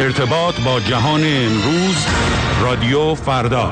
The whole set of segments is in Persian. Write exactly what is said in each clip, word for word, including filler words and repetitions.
ارتباط با جهان امروز، رادیو فردا.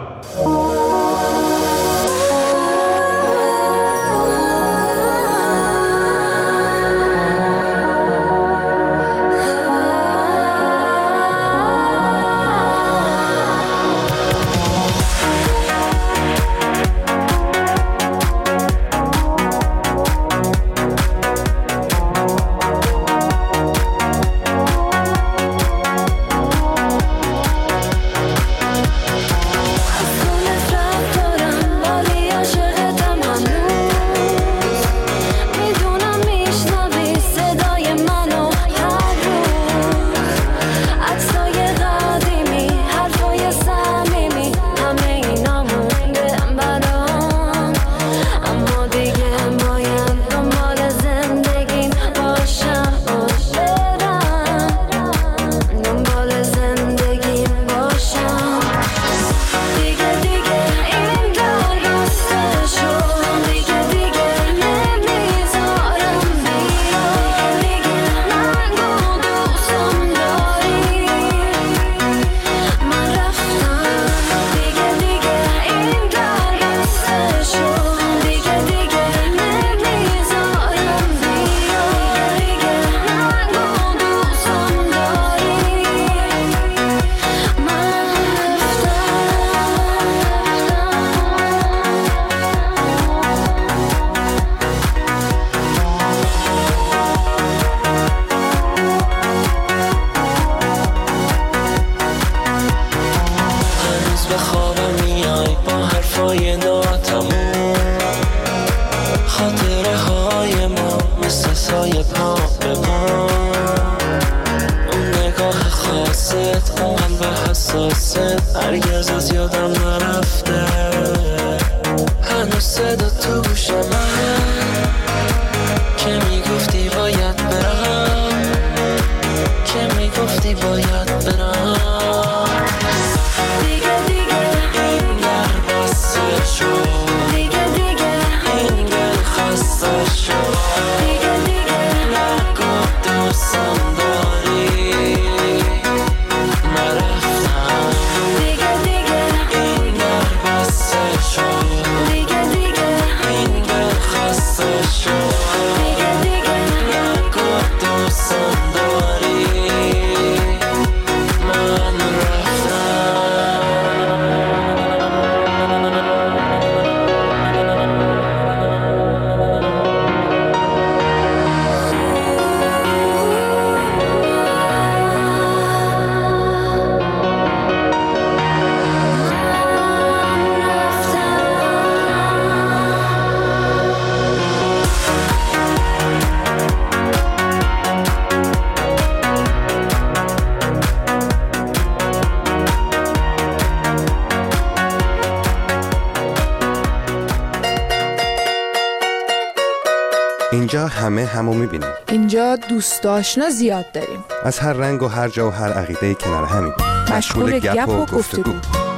اینجا همه همو میبینیم. اینجا دوست آشنا زیاد داریم. از هر رنگ و هر جا و هر عقیده کنار همیم. مشغول گپ و گفتگو.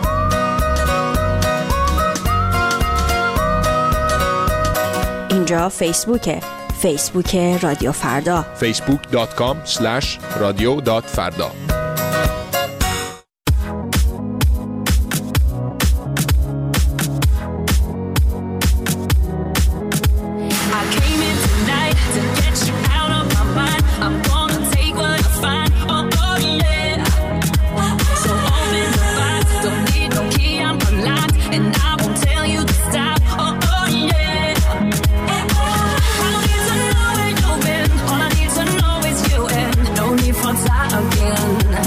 اینجا فیسبوکه. فیسبوک رادیو فردا. فیسبوک دات کام اسلش رادیو دات فردا. Again.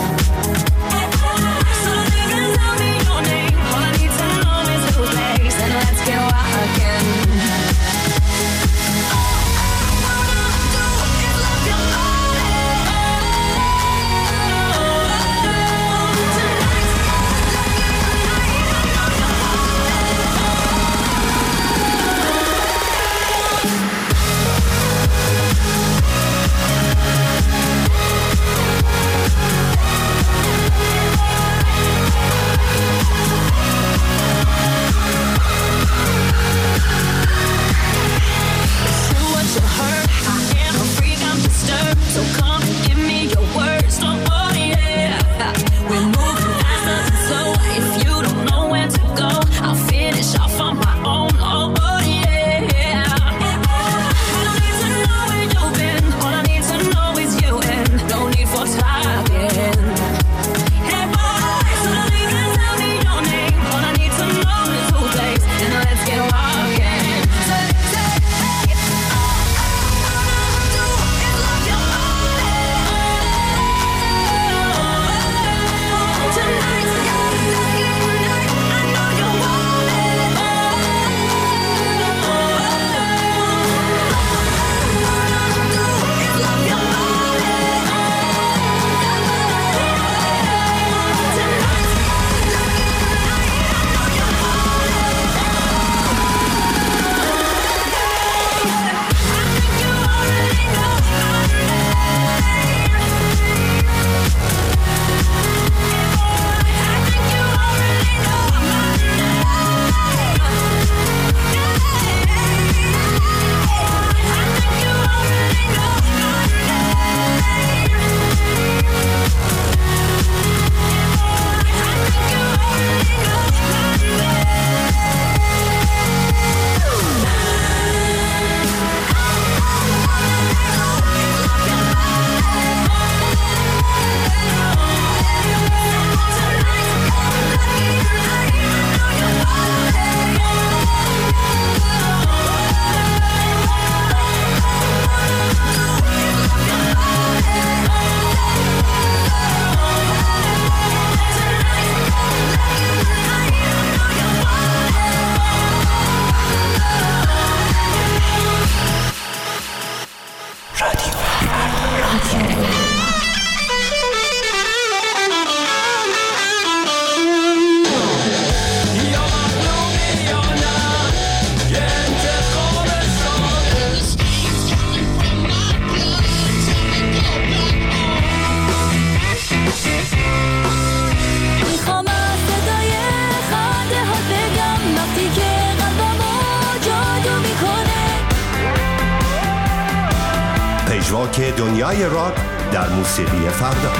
محاک دنیای راک در موسیقی فردا.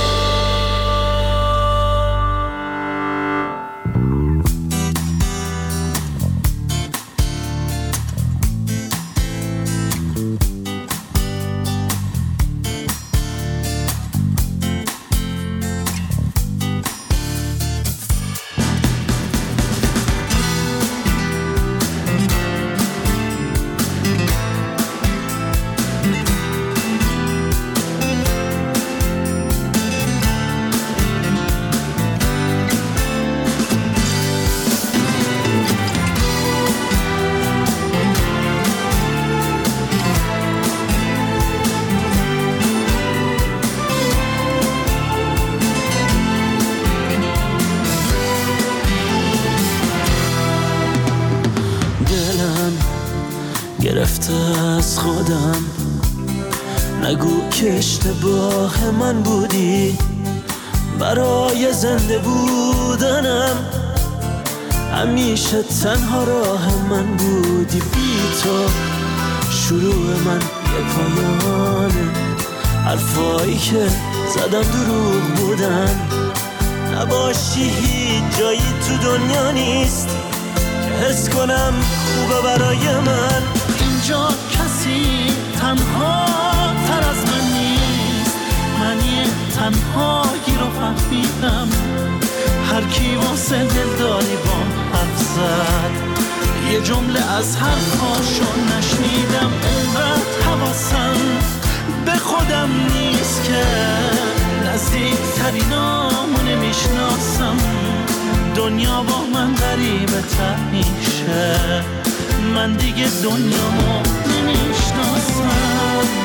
گرفته از خودم، نگو که اشتباه من بودی، برای زنده بودنم همیشه تنها راه من بودی. بی تو شروع من یه پایانه، حرفایی که زدم دروغ بودن. نباشی هیچ جایی تو دنیا نیست که حس کنم خوبه برای من. اینجا کسی تنها تر از من نیست، من یه تنهایی رو فهمیدم. هر کی واسه دلداری بام حرف زد، یه جمله از حرفاشو نشنیدم. انقدر حواسم به خودم نیست که نزدیکترینامو نمیشناسم. دنیا با من غریبه تر میشه، من دیگه دنیامو نمیشناسم.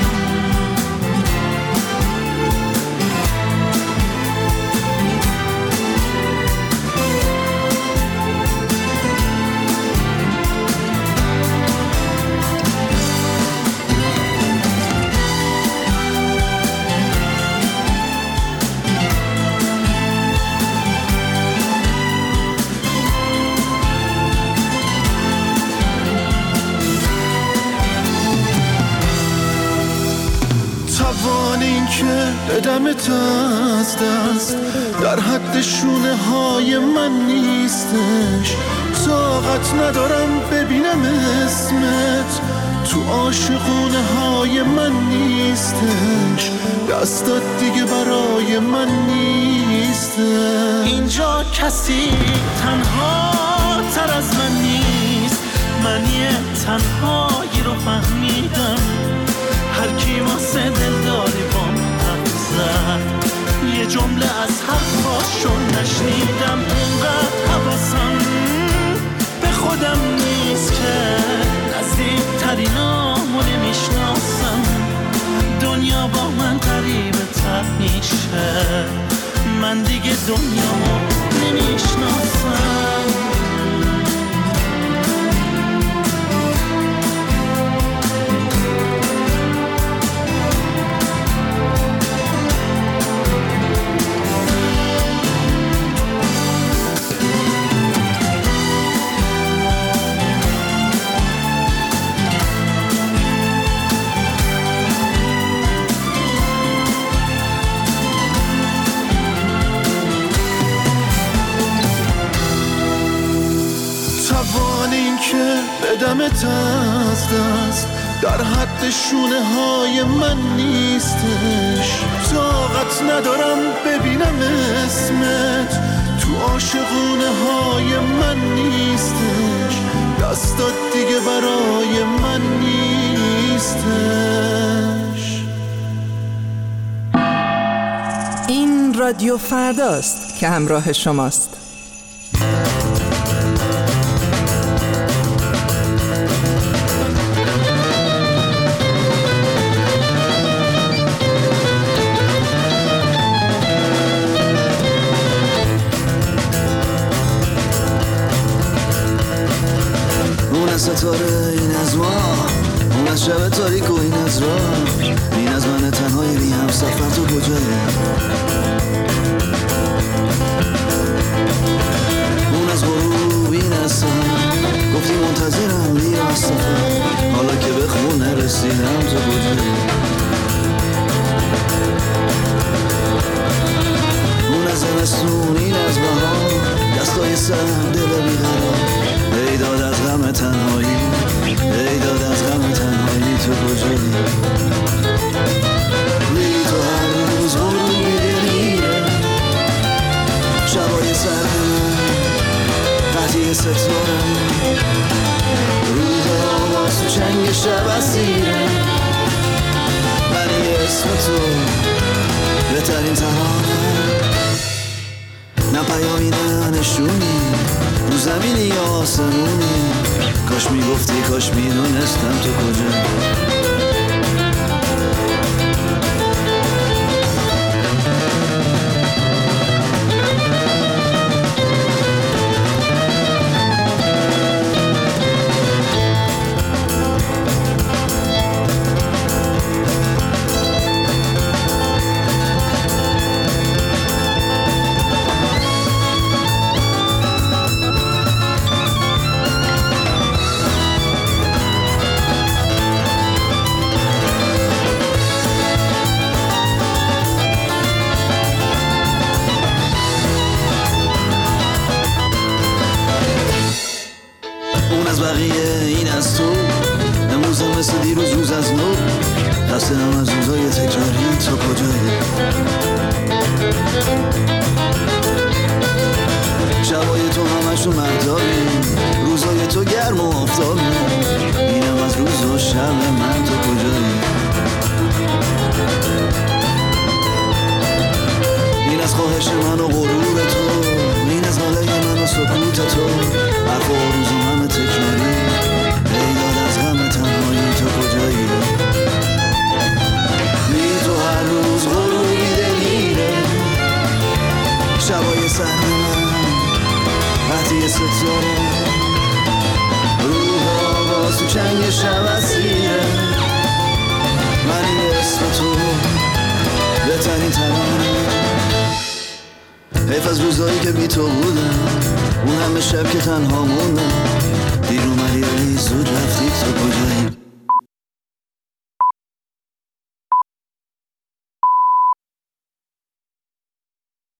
توان این که بدمت از دست در حد شونه های من نیستش. طاقت ندارم ببینم اسمت تو عاشقونه های من نیستش. دستات دیگه برای من نیستش. اینجا کسی تنها تر از من نیست، من یه تنهایی رو فهمیدم. هر کی واسه دلداری بام حرف زد، یه جمله از حرفاشو نشنیدم. انقدر حواسم به خودم نیست که نزدیکترینامو نمیشناسم. دنیا با من غریبه تر میشه، من دیگه دنیامو نمیشناسم. بدمت از دست در حد شونه های من نیستش. طاقت ندارم ببینم اسمت تو عاشقونه های من نیستش. دستات دیگه برای من نیستش. این رادیو فرداست که همراه شماست. ستاره این از ما، اون از شب تاریک و این از راه. این از من تنهایی بی هم سفر تو کجایی؟ اون از غروب این از سهر، گفتی منتظرم بیا از سفر. حالا که به خونه رسیدم تو کجایی؟ زمستون این از بهار دستای سر دل بیقرار ای داد از غم تنهایی ای داد از غم تنهایی تو کجایی روی تو هر روز غروبی دلیره شبای سرد من قطعی ستاره روز آواز تو چنگ شب اسیره من اسم تو بهترین ترانه نه پیامی نه نشونی رو زمینی یا آسمونی کاش میگفتی کاش میدونستم تو کجا از بقیه این از تو امروز هم مثل دیروز روز از نو خسته‌ام از روزای تکراری تو کجایی شبای تو همشون مهتابی روزای تو گرم و آفتابی اینم از روز و شب من تو کجایی این از خواهش من و غرور تو این از حاله من و سکوت تو حرف و روز و همه تکراری ای داد از غم تنهایی تو کجایی بی تو هر روز غروبی دلیره شبای سر من وقتی ستاره روح آواز تو چنگ شب اسیره من این اسم تو بهترین ترانه حیف از روزایی که بی تو بودم اون همه شب که تنها موندم دیر اومدی ولی زود رفتی تو کجایی